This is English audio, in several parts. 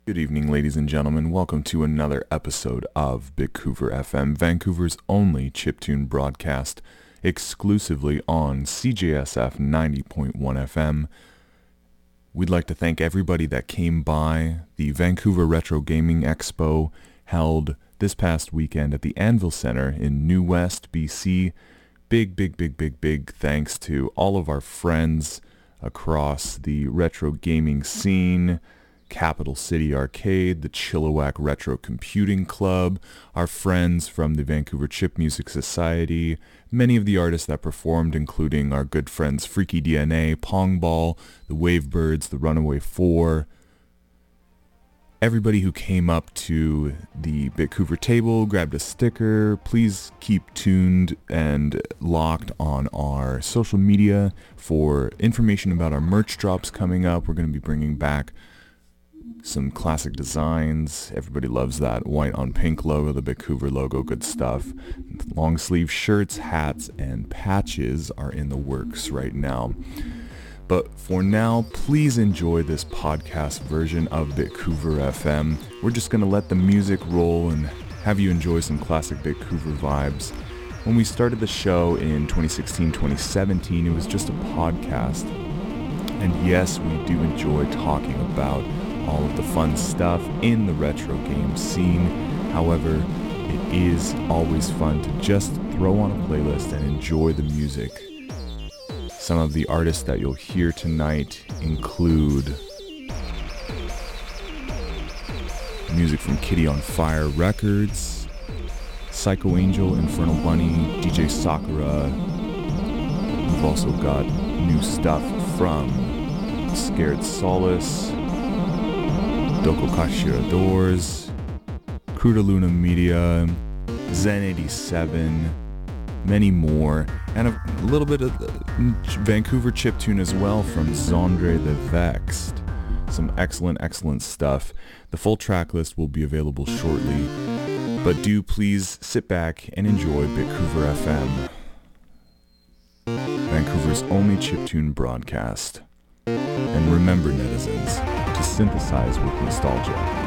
Good evening, ladies and gentlemen. Welcome to another episode of Bigcouver FM, Vancouver's only chiptune broadcast, exclusively on CJSF 90.1 FM. We'd like to thank everybody that came by the Vancouver Retro Gaming Expo held this past weekend at the Anvil Center in New West, BC. Big thanks to all of our friends across the retro gaming scene, Capital City Arcade, the Chilliwack Retro Computing Club, our friends from the Vancouver Chip Music Society, many of the artists that performed, including our good friends Freaky DNA, Pong Ball, the Wavebirds, the Runaway Four, everybody who came up to the Bigcouver table, grabbed a sticker. Please keep tuned and locked on our social media for information about our merch drops coming up. We're going to be bringing back some classic designs. Everybody loves that white on pink logo, the Bigcouver logo, good stuff. Long sleeve shirts, hats, and patches are in the works right now. But for now, please enjoy this podcast version of Bigcouver FM. We're just going to let the music roll and have you enjoy some classic Bigcouver vibes. When we started the show in 2016-2017, it was just a podcast. And yes, we do enjoy talking about all of the fun stuff in the retro game scene. However, it is always fun to just throw on a playlist and enjoy the music. Some of the artists that you'll hear tonight include music from Kitty on Fire Records, Psycho Angel, Infernal Bunny, DJ Sakura. We've also got new stuff from Scared Solace, Doko Kashira Doors, Cruda Luna Media, Zen 87, many more, and a little bit of Vancouver chiptune as well from Zondre the Vexed. Some excellent stuff. The full track list will be available shortly, but do please sit back and enjoy Bigcouver FM, Vancouver's only chiptune broadcast. And remember, netizens, to synthesize with nostalgia.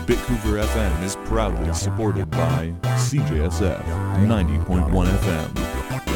Bitcouver FM is proudly supported by CJSF 90.1 FM.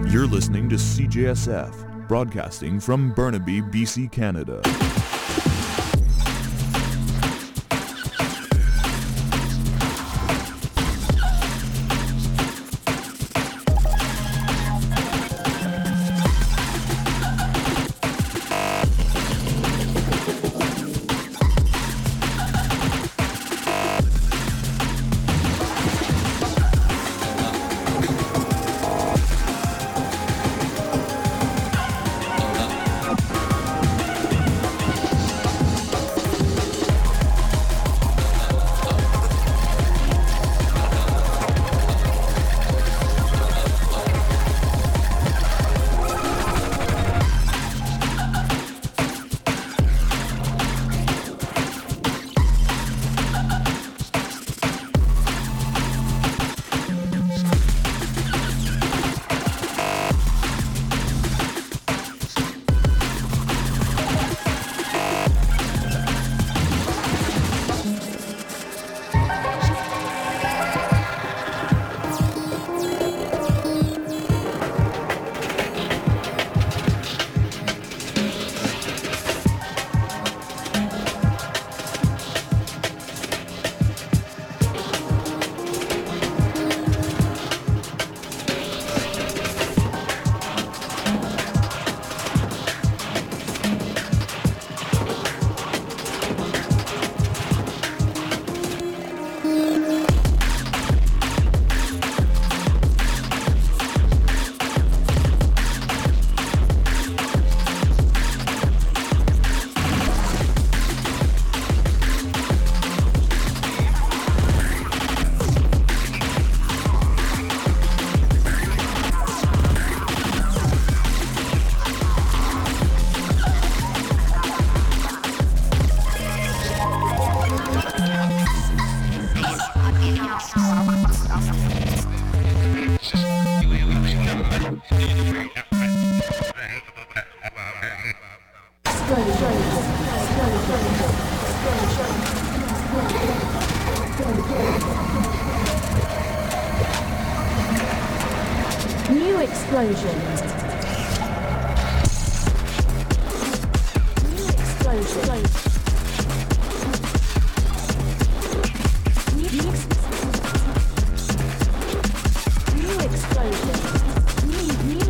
You're listening to CJSF, broadcasting from Burnaby, BC, Canada. New explosions. New explosions. New explosions. New.